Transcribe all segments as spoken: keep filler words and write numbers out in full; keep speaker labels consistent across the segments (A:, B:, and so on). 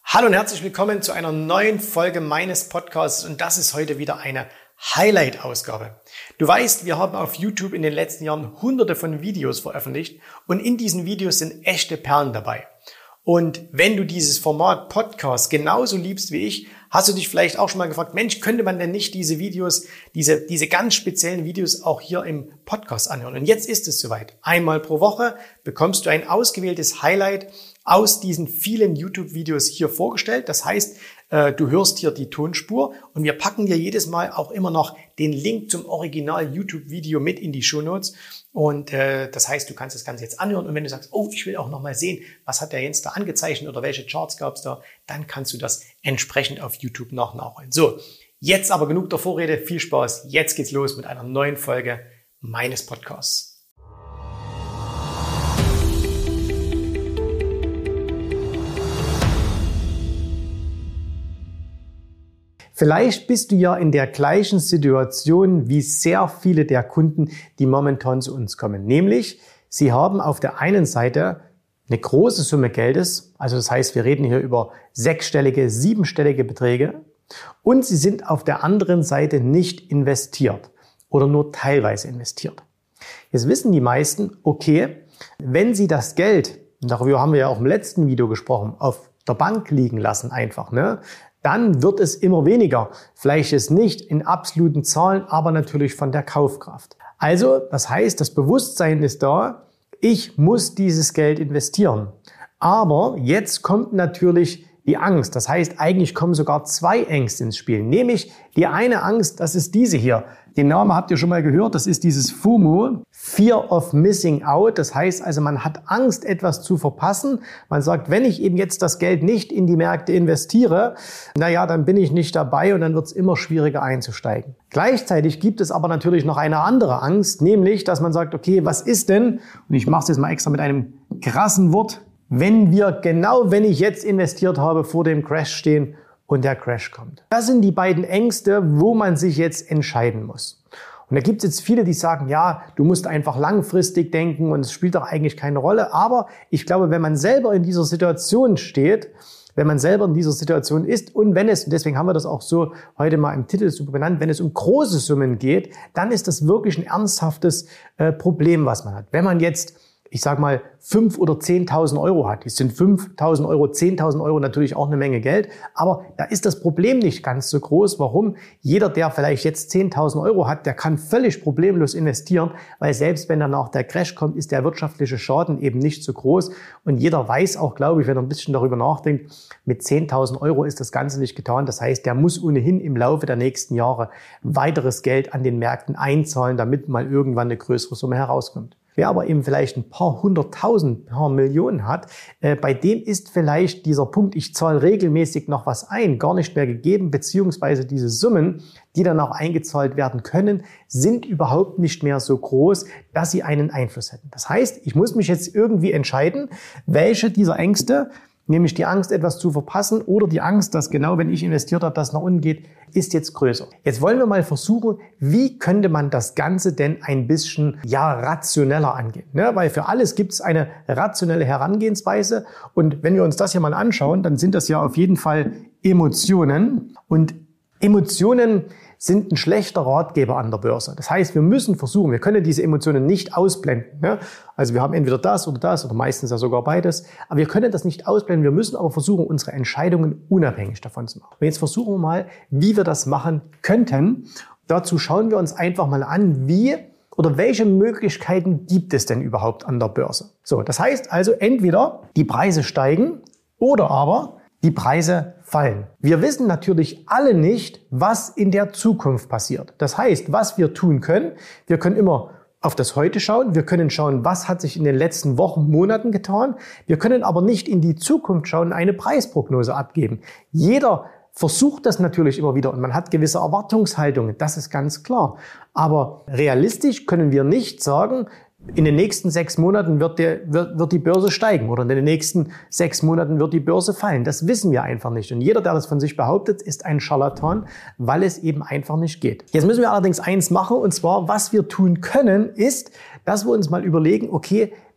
A: Hallo und herzlich willkommen zu einer neuen Folge meines Podcasts und das ist heute wieder eine Highlight-Ausgabe. Du weißt, wir haben auf YouTube in den letzten Jahren hunderte von Videos veröffentlicht und in diesen Videos sind echte Perlen dabei. Und wenn du dieses Format Podcast genauso liebst wie ich, hast du dich vielleicht auch schon mal gefragt, Mensch, könnte man denn nicht diese Videos, diese, diese ganz speziellen Videos auch hier im Podcast anhören? Und jetzt ist es soweit. Einmal pro Woche bekommst du ein ausgewähltes Highlight aus diesen vielen YouTube-Videos hier vorgestellt. Das heißt, du hörst hier die Tonspur und wir packen dir jedes Mal auch immer noch den Link zum Original-YouTube-Video mit in die Shownotes. Und äh, das heißt, du kannst das Ganze jetzt anhören und wenn du sagst, oh, ich will auch noch mal sehen, was hat der Jens da angezeichnet oder welche Charts gab es da, dann kannst du das entsprechend auf YouTube noch nachholen. So, jetzt aber genug der Vorrede, viel Spaß. Jetzt geht's los mit einer neuen Folge meines Podcasts. Vielleicht bist du ja in der gleichen Situation wie sehr viele der Kunden, die momentan zu uns kommen. Nämlich, sie haben auf der einen Seite eine große Summe Geldes, also das heißt, wir reden hier über sechsstellige, siebenstellige Beträge und sie sind auf der anderen Seite nicht investiert oder nur teilweise investiert. Jetzt wissen die meisten, okay, wenn sie das Geld, darüber haben wir ja auch im letzten Video gesprochen, auf der Bank liegen lassen einfach, ne? Dann wird es immer weniger. Vielleicht ist nicht in absoluten Zahlen, aber natürlich von der Kaufkraft. Also, das heißt, das Bewusstsein ist da, ich muss dieses Geld investieren. Aber jetzt kommt natürlich die Angst. Das heißt, eigentlich kommen sogar zwei Ängste ins Spiel. Nämlich die eine Angst, das ist diese hier. Den Namen habt ihr schon mal gehört, das ist dieses FOMO, Fear of Missing Out. Das heißt also, man hat Angst, etwas zu verpassen. Man sagt, wenn ich eben jetzt das Geld nicht in die Märkte investiere, naja, dann bin ich nicht dabei und dann wird es immer schwieriger einzusteigen. Gleichzeitig gibt es aber natürlich noch eine andere Angst, nämlich, dass man sagt, okay, was ist denn, und ich mache es jetzt mal extra mit einem krassen Wort, wenn wir genau, wenn ich jetzt investiert habe, vor dem Crash stehen und der Crash kommt. Das sind die beiden Ängste, wo man sich jetzt entscheiden muss. Und da gibt es jetzt viele, die sagen, ja, du musst einfach langfristig denken und es spielt doch eigentlich keine Rolle. Aber ich glaube, wenn man selber in dieser Situation steht, wenn man selber in dieser Situation ist und wenn es, und deswegen haben wir das auch so heute mal im Titel super benannt, wenn es um große Summen geht, dann ist das wirklich ein ernsthaftes äh, Problem, was man hat. Wenn man jetzt ich sag mal, fünf oder zehntausend Euro hat. Das sind fünftausend Euro, zehntausend Euro natürlich auch eine Menge Geld. Aber da ist das Problem nicht ganz so groß. Warum? Jeder, der vielleicht jetzt zehntausend Euro hat, der kann völlig problemlos investieren, weil selbst wenn danach der Crash kommt, ist der wirtschaftliche Schaden eben nicht so groß. Und jeder weiß auch, glaube ich, wenn er ein bisschen darüber nachdenkt, mit zehntausend Euro ist das Ganze nicht getan. Das heißt, der muss ohnehin im Laufe der nächsten Jahre weiteres Geld an den Märkten einzahlen, damit mal irgendwann eine größere Summe herauskommt. Wer aber eben vielleicht ein paar hunderttausend, ein paar Millionen hat, äh, bei dem ist vielleicht dieser Punkt, ich zahle regelmäßig noch was ein, gar nicht mehr gegeben, beziehungsweise diese Summen, die dann auch eingezahlt werden können, sind überhaupt nicht mehr so groß, dass sie einen Einfluss hätten. Das heißt, ich muss mich jetzt irgendwie entscheiden, welche dieser Ängste, nämlich die Angst, etwas zu verpassen oder die Angst, dass genau, wenn ich investiert habe, das nach unten geht, ist jetzt größer. Jetzt wollen wir mal versuchen, wie könnte man das Ganze denn ein bisschen ja rationeller angehen? Ne? Weil für alles gibt es eine rationelle Herangehensweise und wenn wir uns das hier mal anschauen, dann sind das ja auf jeden Fall Emotionen und Emotionen sind ein schlechter Ratgeber an der Börse. Das heißt, wir müssen versuchen, wir können diese Emotionen nicht ausblenden. Ne? Also wir haben entweder das oder das oder meistens ja sogar beides, aber wir können das nicht ausblenden. Wir müssen aber versuchen, unsere Entscheidungen unabhängig davon zu machen. Und jetzt versuchen wir mal, wie wir das machen könnten. Dazu schauen wir uns einfach mal an, wie oder welche Möglichkeiten gibt es denn überhaupt an der Börse. So, das heißt also entweder die Preise steigen oder aber die Preise fallen. Wir wissen natürlich alle nicht, was in der Zukunft passiert. Das heißt, was wir tun können, wir können immer auf das Heute schauen, wir können schauen, was hat sich in den letzten Wochen, Monaten getan. Wir können aber nicht in die Zukunft schauen und eine Preisprognose abgeben. Jeder versucht das natürlich immer wieder und man hat gewisse Erwartungshaltungen, das ist ganz klar. Aber realistisch können wir nicht sagen, in den nächsten sechs Monaten wird, der, wird, wird die Börse steigen oder in den nächsten sechs Monaten wird die Börse fallen. Das wissen wir einfach nicht. Und jeder, der das von sich behauptet, ist ein Scharlatan, weil es eben einfach nicht geht. Jetzt müssen wir allerdings eins machen, und zwar, was wir tun können, ist, dass wir uns mal überlegen, okay,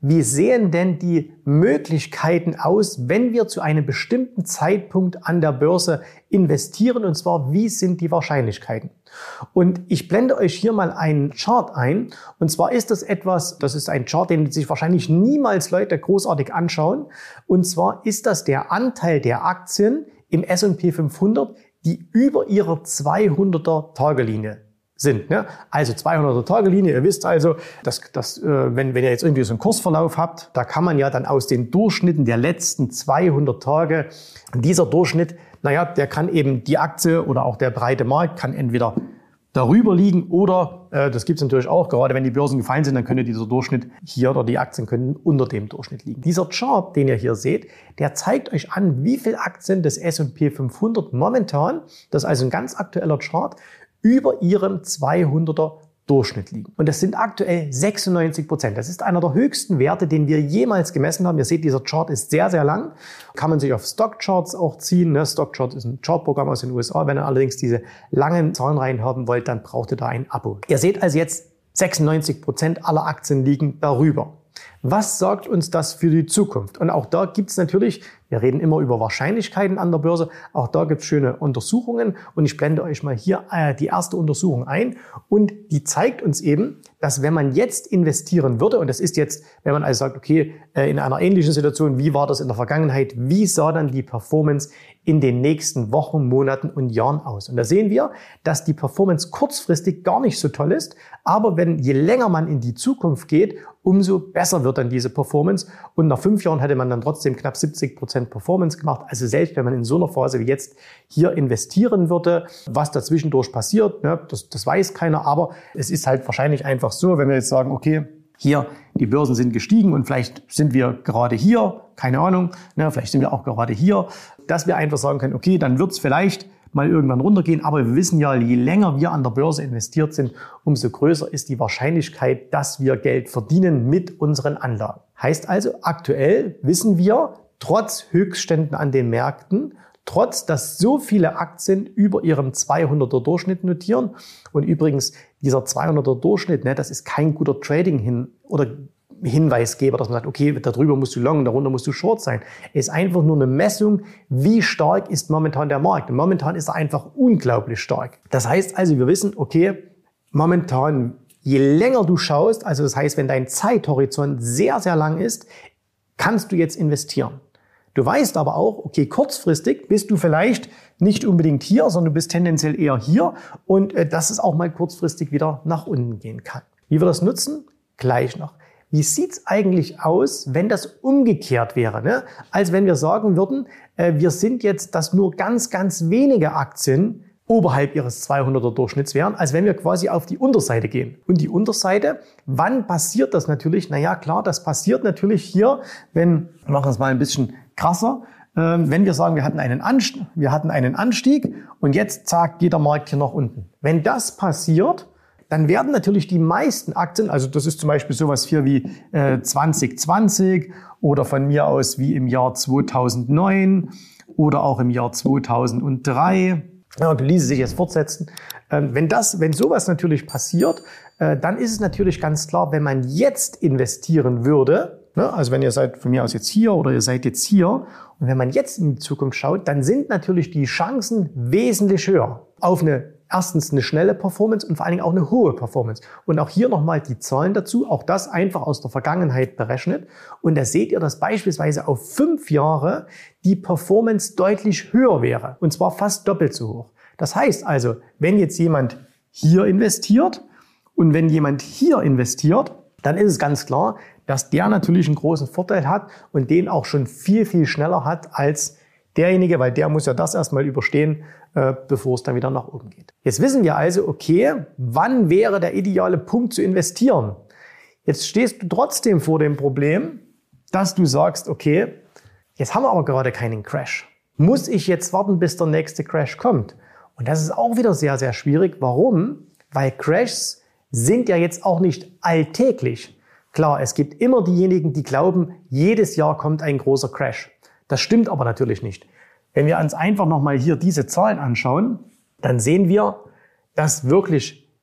A: wie sehen denn die Möglichkeiten aus, wenn wir zu einem bestimmten Zeitpunkt an der Börse investieren, und zwar, wie sind die Wahrscheinlichkeiten? Und ich blende euch hier mal einen Chart ein, und zwar ist das etwas, das ist ein Chart, den sich wahrscheinlich niemals Leute großartig anschauen, und zwar ist das der Anteil der Aktien im S und P fünfhundert, die über ihrer zweihunderter Tagelinie sind. Ne? Also zweihunderter Tagelinie, ihr wisst also, dass, dass äh, wenn, wenn ihr jetzt irgendwie so einen Kursverlauf habt, da kann man ja dann aus den Durchschnitten der letzten zweihundert Tage, dieser Durchschnitt, naja, der kann eben die Aktie oder auch der breite Markt kann entweder darüber liegen oder, äh, das gibt es natürlich auch, gerade wenn die Börsen gefallen sind, dann könnte dieser Durchschnitt hier oder die Aktien können unter dem Durchschnitt liegen. Dieser Chart, den ihr hier seht, der zeigt euch an, wie viele Aktien des S und P fünfhundert momentan, das ist also ein ganz aktueller Chart, über ihrem zweihunderter Durchschnitt liegen. Und das sind aktuell sechsundneunzig Prozent. Das ist einer der höchsten Werte, den wir jemals gemessen haben. Ihr seht, dieser Chart ist sehr, sehr lang. Kann man sich auf Stockcharts auch ziehen. Ne? Stockchart ist ein Chartprogramm aus den U S A. Wenn ihr allerdings diese langen Zahlenreihen haben wollt, dann braucht ihr da ein Abo. Ihr seht also jetzt, sechsundneunzig Prozent aller Aktien liegen darüber. Was sagt uns das für die Zukunft? Und auch da gibt es natürlich, wir reden immer über Wahrscheinlichkeiten an der Börse, auch da gibt es schöne Untersuchungen und ich blende euch mal hier äh, die erste Untersuchung ein und die zeigt uns eben, dass wenn man jetzt investieren würde, und das ist jetzt, wenn man also sagt, okay, äh, in einer ähnlichen Situation, wie war das in der Vergangenheit, wie sah dann die Performance in den nächsten Wochen, Monaten und Jahren aus? Und da sehen wir, dass die Performance kurzfristig gar nicht so toll ist, aber wenn je länger man in die Zukunft geht, umso besser wird dann diese Performance. Und nach fünf Jahren hätte man dann trotzdem knapp siebzig Prozent Performance gemacht. Also selbst wenn man in so einer Phase wie jetzt hier investieren würde, was dazwischendurch passiert, ne, das, das weiß keiner. Aber es ist halt wahrscheinlich einfach so, wenn wir jetzt sagen, okay, hier, die Börsen sind gestiegen und vielleicht sind wir gerade hier, keine Ahnung, ne, vielleicht sind wir auch gerade hier, dass wir einfach sagen können, okay, dann wird es vielleicht mal irgendwann runtergehen. Aber wir wissen ja, je länger wir an der Börse investiert sind, umso größer ist die Wahrscheinlichkeit, dass wir Geld verdienen mit unseren Anlagen. Heißt also, aktuell wissen wir, trotz Höchstständen an den Märkten, trotz dass so viele Aktien über ihrem zweihunderter Durchschnitt notieren, und übrigens dieser zweihunderter Durchschnitt, ne, das ist kein guter Trading hin oder Hinweisgeber, dass man sagt, okay, darüber musst du long, darunter musst du short sein. Es ist einfach nur eine Messung, wie stark ist momentan der Markt. Und momentan ist er einfach unglaublich stark. Das heißt also, wir wissen, okay, momentan, je länger du schaust, also das heißt, wenn dein Zeithorizont sehr, sehr lang ist, kannst du jetzt investieren. Du weißt aber auch, okay, kurzfristig bist du vielleicht nicht unbedingt hier, sondern du bist tendenziell eher hier und äh, dass es auch mal kurzfristig wieder nach unten gehen kann. Wie wir das nutzen? Gleich noch. Wie sieht's eigentlich aus, wenn das umgekehrt wäre? Ne? Als wenn wir sagen würden, äh, wir sind jetzt, dass nur ganz, ganz wenige Aktien oberhalb ihres zweihunderter Durchschnitts wären, als wenn wir quasi auf die Unterseite gehen. Und die Unterseite, wann passiert das natürlich? Naja, klar, das passiert natürlich hier, wenn, wir machen es mal ein bisschen krasser, äh, wenn wir sagen, wir hatten einen Anstieg, wir hatten einen Anstieg und jetzt, zack, geht der Markt hier nach unten. Wenn das passiert, dann werden natürlich die meisten Aktien, also das ist zum Beispiel sowas hier wie äh, zwanzig zwanzig oder von mir aus wie im Jahr zweitausendneun oder auch im Jahr zweitausenddrei, ja, und ließe sich jetzt fortsetzen. Ähm, wenn das, wenn sowas natürlich passiert, äh, dann ist es natürlich ganz klar, wenn man jetzt investieren würde, ne, also wenn ihr seid von mir aus jetzt hier oder ihr seid jetzt hier und wenn man jetzt in die Zukunft schaut, dann sind natürlich die Chancen wesentlich höher auf eine Erstens eine schnelle Performance und vor allen Dingen auch eine hohe Performance. Und auch hier nochmal die Zahlen dazu, auch das einfach aus der Vergangenheit berechnet. Und da seht ihr, dass beispielsweise auf fünf Jahre die Performance deutlich höher wäre. Und zwar fast doppelt so hoch. Das heißt also, wenn jetzt jemand hier investiert und wenn jemand hier investiert, dann ist es ganz klar, dass der natürlich einen großen Vorteil hat und den auch schon viel, viel schneller hat als derjenige, weil der muss ja das erstmal überstehen, äh, bevor es dann wieder nach oben geht. Jetzt wissen wir also, okay, wann wäre der ideale Punkt zu investieren? Jetzt stehst du trotzdem vor dem Problem, dass du sagst, okay, jetzt haben wir aber gerade keinen Crash. Muss ich jetzt warten, bis der nächste Crash kommt? Und das ist auch wieder sehr, sehr schwierig. Warum? Weil Crashs sind ja jetzt auch nicht alltäglich. Klar, es gibt immer diejenigen, die glauben, jedes Jahr kommt ein großer Crash. Das stimmt aber natürlich nicht. Wenn wir uns einfach nochmal hier diese Zahlen anschauen, dann sehen wir, dass wirklich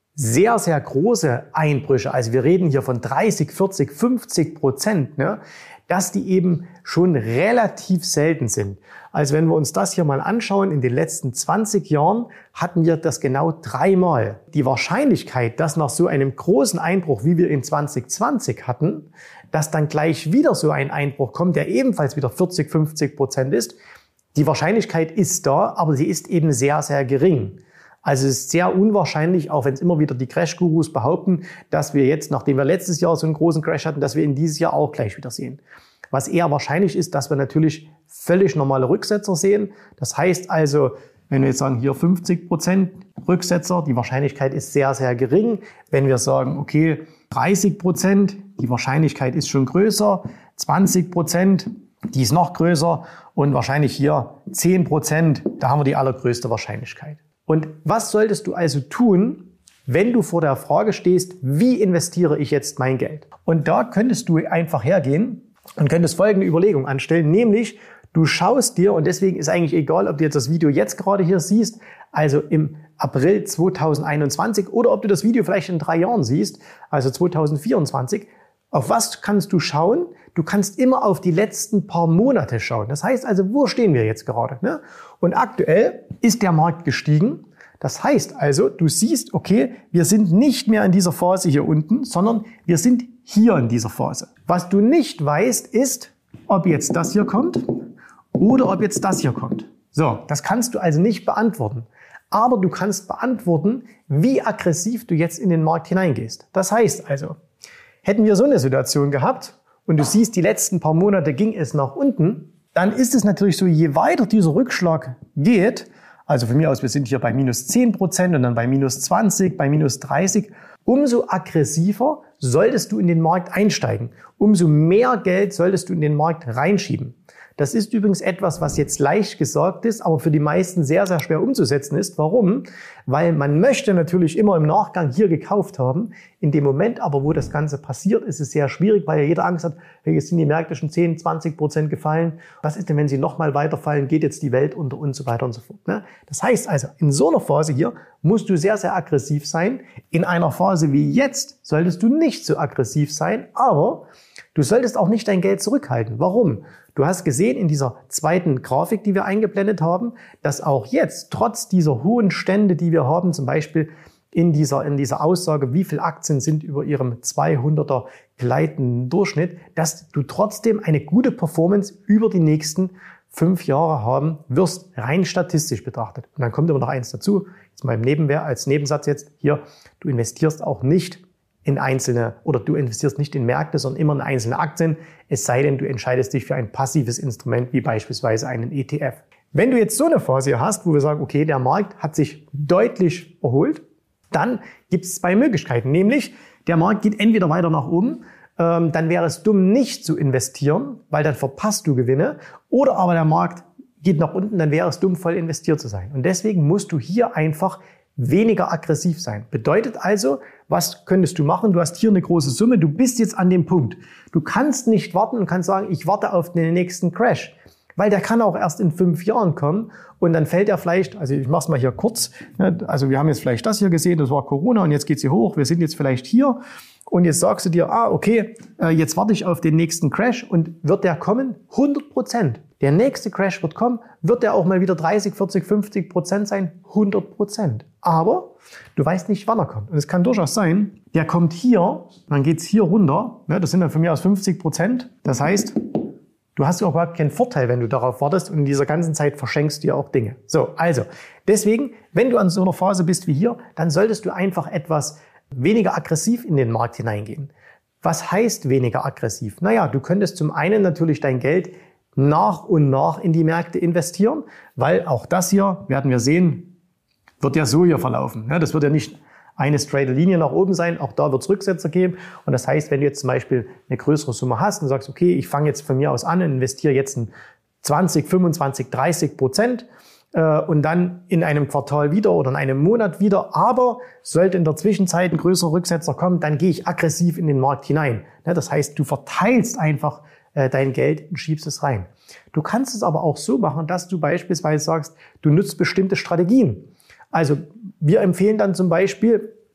A: sehr, sehr große Einbrüche, also wir reden hier von dreißig, vierzig, fünfzig Prozent, ne, dass die eben schon relativ selten sind. Also wenn wir uns das hier mal anschauen, in den letzten zwanzig Jahren hatten wir das genau dreimal. Die Wahrscheinlichkeit, dass nach so einem großen Einbruch, wie wir in zwanzig zwanzig hatten, dass dann gleich wieder so ein Einbruch kommt, der ebenfalls wieder vierzig, fünfzig Prozent ist, die Wahrscheinlichkeit ist da, aber sie ist eben sehr, sehr gering. Also es ist sehr unwahrscheinlich, auch wenn es immer wieder die Crash-Gurus behaupten, dass wir jetzt, nachdem wir letztes Jahr so einen großen Crash hatten, dass wir ihn dieses Jahr auch gleich wieder sehen. Was eher wahrscheinlich ist, dass wir natürlich völlig normale Rücksetzer sehen. Das heißt also, wenn wir jetzt sagen, hier fünfzig Prozent Rücksetzer, die Wahrscheinlichkeit ist sehr, sehr gering. Wenn wir sagen, okay, dreißig Prozent, die Wahrscheinlichkeit ist schon größer, zwanzig Prozent, die ist noch größer und wahrscheinlich hier zehn Prozent, da haben wir die allergrößte Wahrscheinlichkeit. Und was solltest du also tun, wenn du vor der Frage stehst, wie investiere ich jetzt mein Geld? Und da könntest du einfach hergehen und könntest folgende Überlegung anstellen, nämlich du schaust dir, und deswegen ist eigentlich egal, ob du jetzt das Video jetzt gerade hier siehst, also im April zweitausendeinundzwanzig, oder ob du das Video vielleicht in drei Jahren siehst, also zweitausendvierundzwanzig, auf was kannst du schauen? Du kannst immer auf die letzten paar Monate schauen. Das heißt also, wo stehen wir jetzt gerade? Ne? Und aktuell ist der Markt gestiegen. Das heißt also, du siehst, okay, wir sind nicht mehr in dieser Phase hier unten, sondern wir sind hier in dieser Phase. Was du nicht weißt, ist, ob jetzt das hier kommt oder ob jetzt das hier kommt. So, das kannst du also nicht beantworten. Aber du kannst beantworten, wie aggressiv du jetzt in den Markt hineingehst. Das heißt also, hätten wir so eine Situation gehabt und du siehst, die letzten paar Monate ging es nach unten, dann ist es natürlich so, je weiter dieser Rückschlag geht, also von mir aus, wir sind hier bei minus zehn Prozent und dann bei minus zwanzig, bei minus dreißig, umso aggressiver solltest du in den Markt einsteigen. Umso mehr Geld solltest du in den Markt reinschieben. Das ist übrigens etwas, was jetzt leicht gesagt ist, aber für die meisten sehr, sehr schwer umzusetzen ist. Warum? Weil man möchte natürlich immer im Nachgang hier gekauft haben. In dem Moment aber, wo das Ganze passiert, ist es sehr schwierig, weil ja jeder Angst hat, hey, jetzt sind die Märkte schon zehn, zwanzig Prozent gefallen. Was ist denn, wenn sie nochmal weiterfallen? Geht jetzt die Welt unter und so weiter und so fort. Das heißt also, in so einer Phase hier musst du sehr, sehr aggressiv sein. In einer Phase wie jetzt solltest du nicht so aggressiv sein, aber du solltest auch nicht dein Geld zurückhalten. Warum? Du hast gesehen in dieser zweiten Grafik, die wir eingeblendet haben, dass auch jetzt, trotz dieser hohen Stände, die wir haben, zum Beispiel in dieser, in dieser Aussage, wie viele Aktien sind über ihrem zweihunderter gleitenden Durchschnitt, dass du trotzdem eine gute Performance über die nächsten fünf Jahre haben wirst, rein statistisch betrachtet. Und dann kommt immer noch eins dazu, jetzt mal im Nebenwert, als Nebensatz jetzt hier, du investierst auch nicht in einzelne, oder du investierst nicht in Märkte, sondern immer in einzelne Aktien, es sei denn, du entscheidest dich für ein passives Instrument, wie beispielsweise einen E T F. Wenn du jetzt so eine Phase hier hast, wo wir sagen, okay, der Markt hat sich deutlich erholt, dann gibt es zwei Möglichkeiten, nämlich der Markt geht entweder weiter nach oben, ähm, dann wäre es dumm, nicht zu investieren, weil dann verpasst du Gewinne, oder aber der Markt geht nach unten, dann wäre es dumm, voll investiert zu sein. Und deswegen musst du hier einfach weniger aggressiv sein. Bedeutet also, was könntest du machen? Du hast hier eine große Summe, du bist jetzt an dem Punkt. Du kannst nicht warten und kannst sagen, ich warte auf den nächsten Crash, weil der kann auch erst in fünf Jahren kommen und dann fällt er vielleicht, also ich mach's mal hier kurz, also wir haben jetzt vielleicht das hier gesehen, das war Corona und jetzt geht's hier hoch, wir sind jetzt vielleicht hier und jetzt sagst du dir, ah, okay, jetzt warte ich auf den nächsten Crash und wird der kommen? hundert Prozent. Der nächste Crash wird kommen, wird der auch mal wieder dreißig, vierzig, fünfzig Prozent sein? hundert Prozent. Aber du weißt nicht, wann er kommt. Und es kann durchaus sein, der kommt hier, dann geht's hier runter, ne, das sind dann von mir aus fünfzig Prozent. Das heißt, du hast überhaupt keinen Vorteil, wenn du darauf wartest und in dieser ganzen Zeit verschenkst du dir auch Dinge. So, also, deswegen, wenn du an so einer Phase bist wie hier, dann solltest du einfach etwas weniger aggressiv in den Markt hineingehen. Was heißt weniger aggressiv? Naja, du könntest zum einen natürlich dein Geld nach und nach in die Märkte investieren, weil auch das hier, werden wir sehen, wird ja so hier verlaufen. Das wird ja nicht eine straighte Linie nach oben sein, auch da wird es Rücksetzer geben. Und das heißt, wenn du jetzt zum Beispiel eine größere Summe hast und sagst, okay, ich fange jetzt von mir aus an und investiere jetzt ein zwanzig, fünfundzwanzig, dreißig Prozent äh, und dann in einem Quartal wieder oder in einem Monat wieder, aber sollte in der Zwischenzeit ein größerer Rücksetzer kommen, dann gehe ich aggressiv in den Markt hinein. Das heißt, du verteilst einfach dein Geld und schiebst es rein. Du kannst es aber auch so machen, dass du beispielsweise sagst, du nutzt bestimmte Strategien. Also wir empfehlen dann zum Beispiel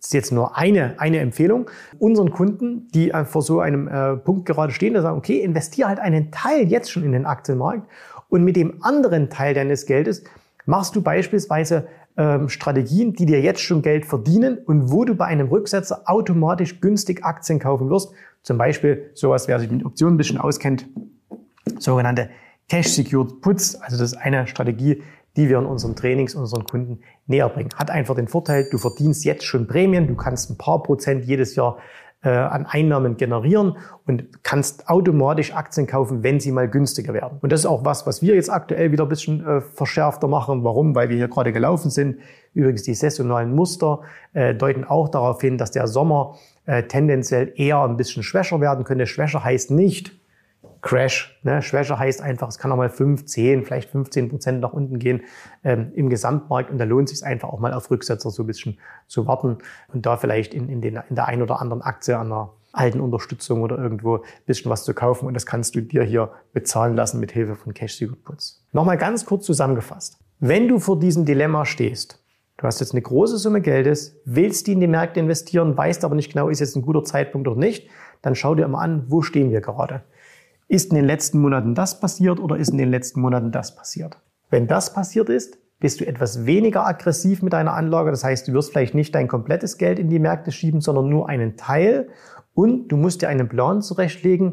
A: Das ist jetzt nur eine, eine Empfehlung. Unseren Kunden, die vor so einem äh, Punkt gerade stehen, da sagen, okay, investiere halt einen Teil jetzt schon in den Aktienmarkt und mit dem anderen Teil deines Geldes machst du beispielsweise ähm, Strategien, die dir jetzt schon Geld verdienen und wo du bei einem Rücksetzer automatisch günstig Aktien kaufen wirst. Zum Beispiel sowas, wer sich mit Optionen ein bisschen auskennt, sogenannte Cash-Secured Puts. Also das ist eine Strategie, die wir in unseren Trainings unseren Kunden näher bringen. Hat einfach den Vorteil, du verdienst jetzt schon Prämien, du kannst ein paar Prozent jedes Jahr äh, an Einnahmen generieren und kannst automatisch Aktien kaufen, wenn sie mal günstiger werden. Und das ist auch was, was wir jetzt aktuell wieder ein bisschen äh, verschärfter machen. Warum? Weil wir hier gerade gelaufen sind. Übrigens die saisonalen Muster äh, deuten auch darauf hin, dass der Sommer äh, tendenziell eher ein bisschen schwächer werden könnte. Schwächer heißt nicht Crash. Ne? Schwächer heißt einfach, es kann auch mal fünf, zehn, vielleicht fünfzehn Prozent nach unten gehen ähm, im Gesamtmarkt. Und da lohnt es sich einfach auch mal auf Rücksetzer so ein bisschen zu warten und da vielleicht in, in, den, in der einen oder anderen Aktie an einer alten Unterstützung oder irgendwo ein bisschen was zu kaufen. Und das kannst du dir hier bezahlen lassen mit Hilfe von Cash-Secured Puts. Nochmal ganz kurz zusammengefasst. Wenn du vor diesem Dilemma stehst, du hast jetzt eine große Summe Geldes, willst die in die Märkte investieren, weißt aber nicht genau, ist jetzt ein guter Zeitpunkt oder nicht, dann schau dir immer an, wo stehen wir gerade. Ist in den letzten Monaten das passiert oder ist in den letzten Monaten das passiert? Wenn das passiert ist, bist du etwas weniger aggressiv mit deiner Anlage. Das heißt, du wirst vielleicht nicht dein komplettes Geld in die Märkte schieben, sondern nur einen Teil. Und du musst dir einen Plan zurechtlegen,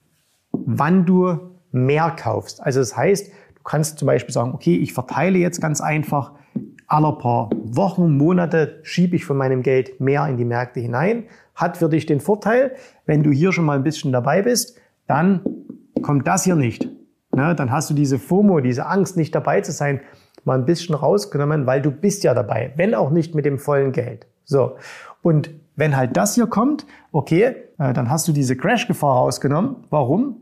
A: wann du mehr kaufst. Also das heißt, du kannst zum Beispiel sagen, okay, ich verteile jetzt ganz einfach, alle paar Wochen, Monate schiebe ich von meinem Geld mehr in die Märkte hinein. Hat für dich den Vorteil, wenn du hier schon mal ein bisschen dabei bist, dann kommt das hier nicht. Ne, dann hast du diese FOMO, diese Angst, nicht dabei zu sein, mal ein bisschen rausgenommen, weil du bist ja dabei, wenn auch nicht mit dem vollen Geld. So. Und wenn halt das hier kommt, okay, äh, dann hast du diese Crash-Gefahr rausgenommen. Warum?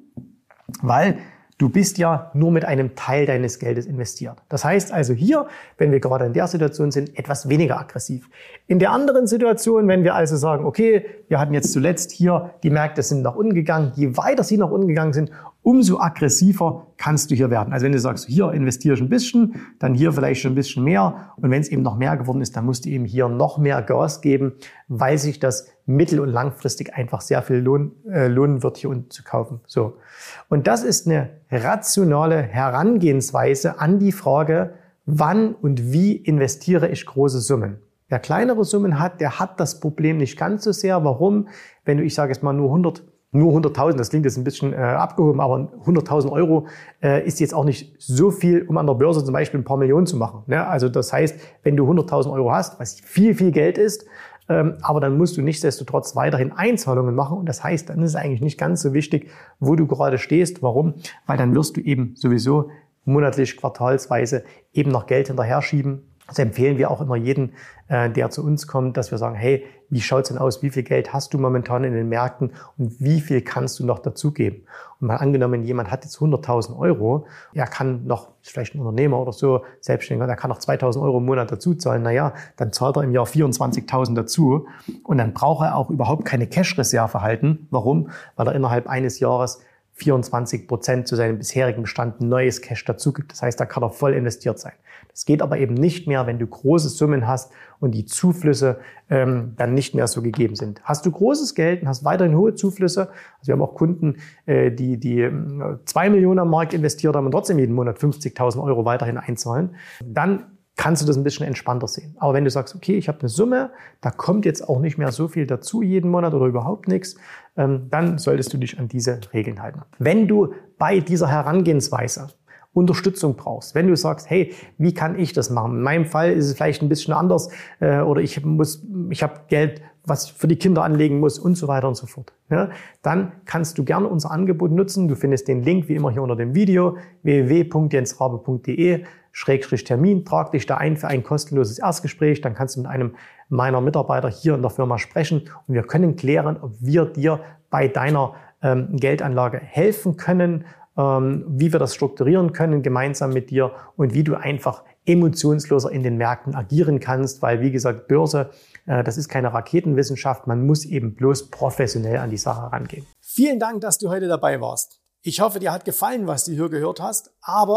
A: Weil du bist ja nur mit einem Teil deines Geldes investiert. Das heißt also hier, wenn wir gerade in der Situation sind, etwas weniger aggressiv. In der anderen Situation, wenn wir also sagen, okay, wir hatten jetzt zuletzt hier, die Märkte sind nach unten gegangen, je weiter sie nach unten gegangen sind, umso aggressiver kannst du hier werden. Also wenn du sagst, hier investiere ich ein bisschen, dann hier vielleicht schon ein bisschen mehr. Und wenn es eben noch mehr geworden ist, dann musst du eben hier noch mehr Gas geben, weil sich das mittel- und langfristig einfach sehr viel lohn, äh, lohnen wird, hier unten zu kaufen. So. Und das ist eine rationale Herangehensweise an die Frage, wann und wie investiere ich große Summen. Wer kleinere Summen hat, der hat das Problem nicht ganz so sehr. Warum? Wenn du, ich sage jetzt mal, nur hundert Nur hunderttausend, das klingt jetzt ein bisschen äh, abgehoben, aber hunderttausend Euro äh, ist jetzt auch nicht so viel, um an der Börse zum Beispiel ein paar Millionen zu machen. Ne? Also das heißt, wenn du hunderttausend Euro hast, was viel, viel Geld ist, ähm, aber dann musst du nichtsdestotrotz weiterhin Einzahlungen machen. Und das heißt, dann ist es eigentlich nicht ganz so wichtig, wo du gerade stehst. Warum? Weil dann wirst du eben sowieso monatlich, quartalsweise eben noch Geld hinterher schieben. Das empfehlen wir auch immer jeden, äh, der zu uns kommt, dass wir sagen, hey, wie schaut's denn aus? Wie viel Geld hast du momentan in den Märkten und wie viel kannst du noch dazugeben? Und mal angenommen, jemand hat jetzt hunderttausend Euro, er kann noch, ist vielleicht ein Unternehmer oder so, Selbstständiger, der kann noch zweitausend Euro im Monat dazu zahlen. Naja, dann zahlt er im Jahr vierundzwanzigtausend dazu und dann braucht er auch überhaupt keine Cash-Reserve halten. Warum? Weil er innerhalb eines Jahres vierundzwanzig Prozent zu seinem bisherigen Bestand neues Cash dazu gibt. Das heißt, da kann er voll investiert sein. Das geht aber eben nicht mehr, wenn du große Summen hast und die Zuflüsse ähm, dann nicht mehr so gegeben sind. Hast du großes Geld und hast weiterhin hohe Zuflüsse, also wir haben auch Kunden, äh, die die äh, zwei Millionen am Markt investiert haben und trotzdem jeden Monat fünfzigtausend Euro weiterhin einzahlen, dann kannst du das ein bisschen entspannter sehen. Aber wenn du sagst, okay, ich habe eine Summe, da kommt jetzt auch nicht mehr so viel dazu jeden Monat oder überhaupt nichts, ähm, dann solltest du dich an diese Regeln halten. Wenn du bei dieser Herangehensweise Unterstützung brauchst, wenn du sagst, hey, wie kann ich das machen? In meinem Fall ist es vielleicht ein bisschen anders äh, oder ich muss, ich habe Geld, was ich für die Kinder anlegen muss und so weiter und so fort. Ja, dann kannst du gerne unser Angebot nutzen. Du findest den Link wie immer hier unter dem Video w w w punkt jens rabe punkt de Schrägstrich Termin. Trag dich da ein für ein kostenloses Erstgespräch. Dann kannst du mit einem meiner Mitarbeiter hier in der Firma sprechen und wir können klären, ob wir dir bei deiner ähm, Geldanlage helfen können, ähm, wie wir das strukturieren können gemeinsam mit dir und wie du einfach emotionsloser in den Märkten agieren kannst, weil wie gesagt, Börse, äh, das ist keine Raketenwissenschaft, man muss eben bloß professionell an die Sache rangehen. Vielen Dank, dass du heute dabei warst. Ich hoffe, dir hat gefallen, was du hier gehört hast, aber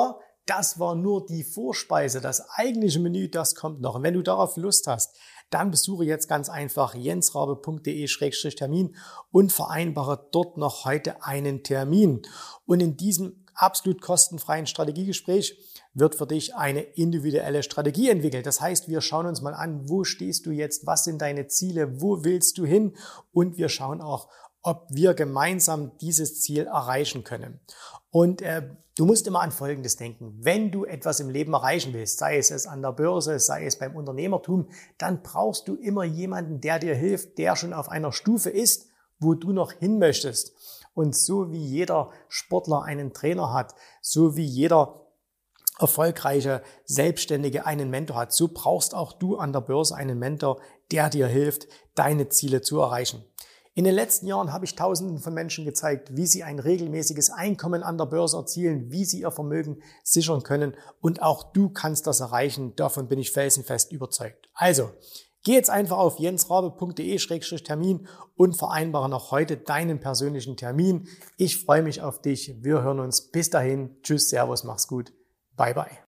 A: das war nur die Vorspeise. Das eigentliche Menü, das kommt noch. Und wenn du darauf Lust hast, dann besuche jetzt ganz einfach jensrabe punkt de Schrägstrich Termin und vereinbare dort noch heute einen Termin. Und in diesem absolut kostenfreien Strategiegespräch wird für dich eine individuelle Strategie entwickelt. Das heißt, wir schauen uns mal an, wo stehst du jetzt, was sind deine Ziele, wo willst du hin, und wir schauen auch, ob wir gemeinsam dieses Ziel erreichen können. Und äh, du musst immer an Folgendes denken: Wenn du etwas im Leben erreichen willst, sei es, es an der Börse, sei es beim Unternehmertum, dann brauchst du immer jemanden, der dir hilft, der schon auf einer Stufe ist, wo du noch hin möchtest. Und so wie jeder Sportler einen Trainer hat, so wie jeder erfolgreiche Selbstständige einen Mentor hat, so brauchst auch du an der Börse einen Mentor, der dir hilft, deine Ziele zu erreichen. In den letzten Jahren habe ich Tausenden von Menschen gezeigt, wie sie ein regelmäßiges Einkommen an der Börse erzielen, wie sie ihr Vermögen sichern können, und auch du kannst das erreichen. Davon bin ich felsenfest überzeugt. Also, geh jetzt einfach auf jensrabe punkt de Schrägstrich Termin und vereinbare noch heute deinen persönlichen Termin. Ich freue mich auf dich. Wir hören uns. Bis dahin. Tschüss, Servus, mach's gut. Bye, bye.